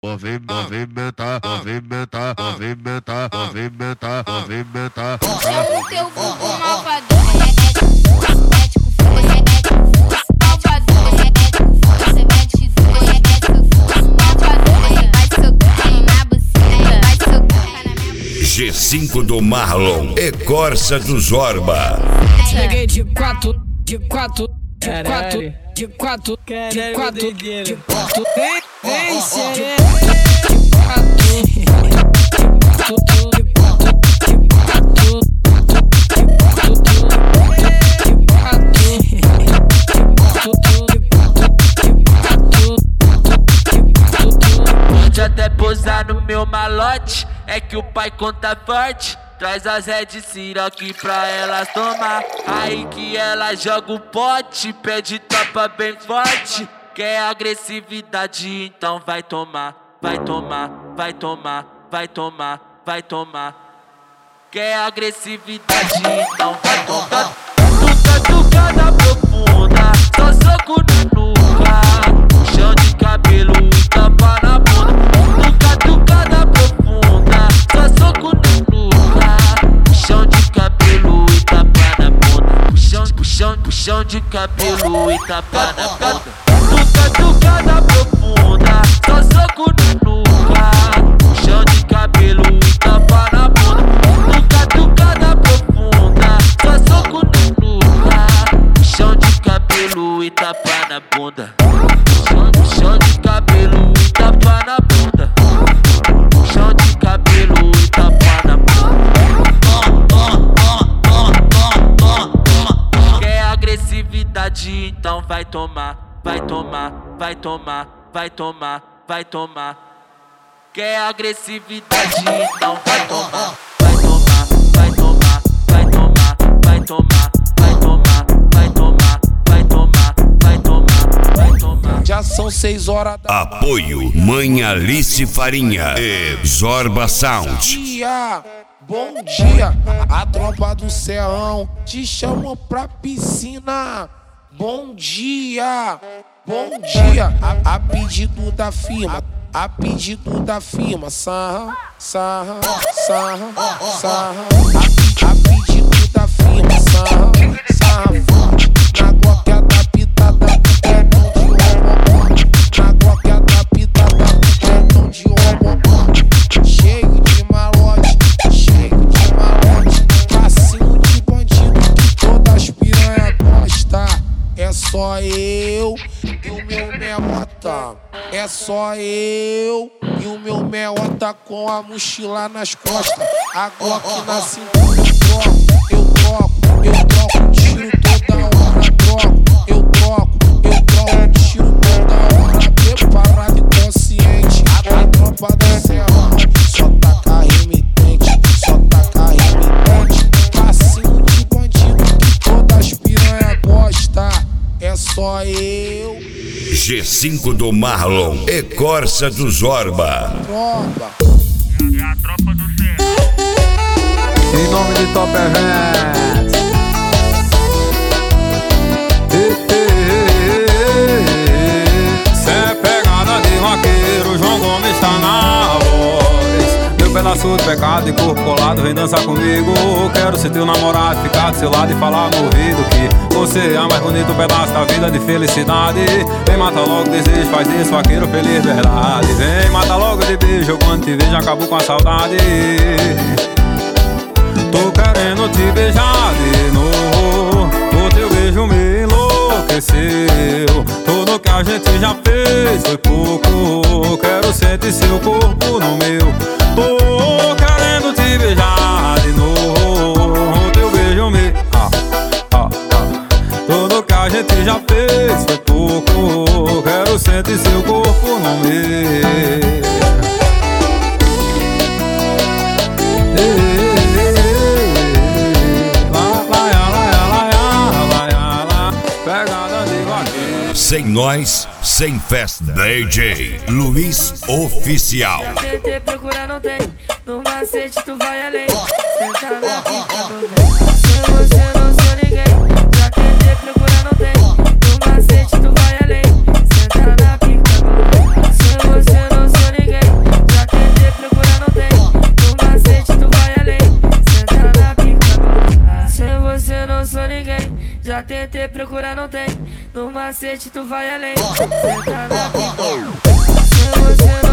Movimenta, movimenta, movimenta, movimenta, movimenta. Chama o teu vulgo malvador. Mete com força, mete com força. Malvador, mete com força, mete com força, mete com força. Malvador, vai socando na buceta, vai socando na minha buceta. G5 do Marlon e Corsa do Zorba. Cheguei de quatro, de quatro, de quatro, de quatro, de quatro, de quatro. Vem, xerê. De quatro, de quatro, de quatro, de quatro, de quatro. Pode até posar no meu malote, é que o pai conta forte. Traz as Red Siroc pra elas tomar. Aí que ela joga o pote, pede topa bem forte. Quer agressividade, então vai tomar. Vai tomar, vai tomar, vai tomar, vai tomar. Quer agressividade, então vai tomar. Tucada profunda, só soco no nuca. Puxão de cabelo e tapa na bunda. Tucada profunda, só soco no nuca. Puxão de cabelo e tapa na bunda. Puxão de cabelo e tapa na bunda. Tucada profunda, só soco no nuca. Puxão de cabelo e tapa na bunda. Tucada profunda, só soco no nuca. Puxão de cabelo e tapa na bunda. Puxão de cabelo e tapa na bunda. Puxão de cabelo e tapa na bunda. Quer agressividade, então vai tomar. Vai tomar, vai tomar, vai tomar, vai tomar. Quer agressividade, então vai tomar. Vai tomar, vai tomar, vai tomar, vai tomar, vai tomar, vai tomar, vai tomar, vai tomar, vai tomar. Já são 6 horas da Apoio Mãe Alice Farinha e Zorba Sound. Bom dia, a tropa do Serrão te chamou pra piscina. Bom dia, a pedido da firma, a pedido da firma. Sarra, sarra, sarra, sarra. A pedido da firma. Sarra, sarra. Na glock adaptada, perdão de homem. Na glock adaptada, perdão de homem. Cheio de malote, passinho de bandido que todas as piranha gosta. É só eu e o meu meota. É só eu e o meu meota com a mochila nas costas. A Glock na cintura eu troco tiro toda hora. Eu troco tiro toda hora. Preparado e consciente. A tropa do Serrão só taca remitente, só taca remitente. Passinho de bandido que todas as piranha gosta. É só eu. G5 do Marlon e Corsa do Zorba. É a tropa do céu. Em nome de Top Events. Cê é pegada de vaqueiro, João Gomes tá na voz. Meu pedaço de pecado e corpo colado, vem dançar comigo. Quero ser teu namorado, ficar do seu lado e falar no ouvido que você é a mais bonito pedaço da vida de felicidade. Vem mata logo desejo, faz isso, vaqueiro feliz, verdade. Vem mata logo de beijo, quando te vejo acabo com a saudade. Tô querendo te beijar de novo, o teu beijo me enlouqueceu. Tudo que a gente já fez foi pouco, quero sentir seu corpo no meu. Tô querendo te beijar de novo, o teu beijo me... Tudo que a gente já fez foi pouco, quero sentir seu corpo no meu. Pegada de vaqueiro. Sem nós, sem festa. DJ Luiz Oficial. TT procura não tem, no macete tu vai além. Senta na pica do bem, sem você não sou ninguém. Já TT procura não tem, no macete tu vai além. Senta na pica do bem, sem você não sou ninguém. Já tentei procurar, não tem. No macete tu vai além. Senta na pica. Se você não